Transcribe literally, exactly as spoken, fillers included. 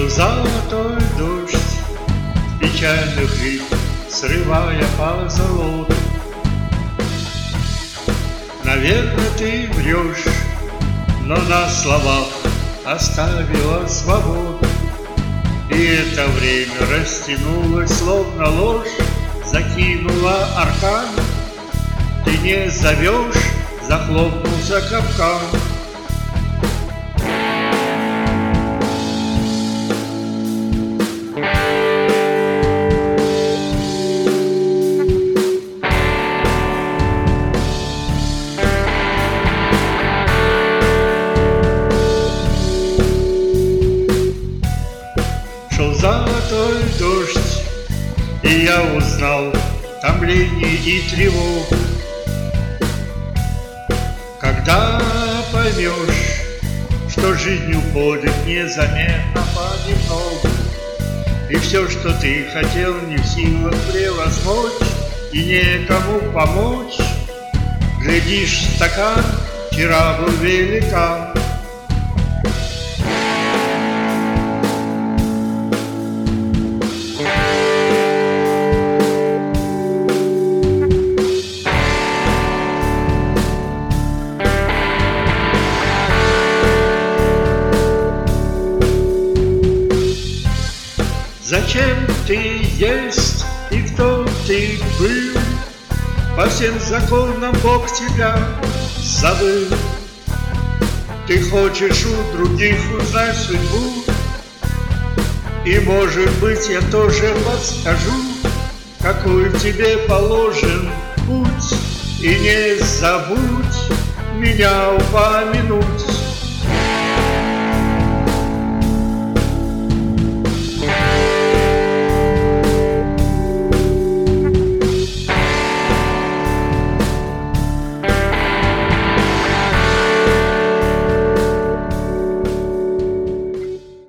Шел золотой дождь печальных лиц, срывая позолоту. Наверное, ты врешь, но на словах оставила свободу. И это время растянулось, словно ложь, закинула аркан. Ты не зовешь, захлопнулся капкан. Шел золотой дождь, и я узнал томление и тревогу. Когда поймешь, что жизнь уходит незаметно понемногу, и все, что ты хотел, не в силах превозмочь, и некому помочь, глядишь в стакан, вчера был великан. Зачем ты есть и кто ты был? По всем законам Бог тебя забыл. Ты хочешь у других узнать судьбу, и, может быть, я тоже подскажу, какой тебе положен путь, и не забудь меня упомянуть.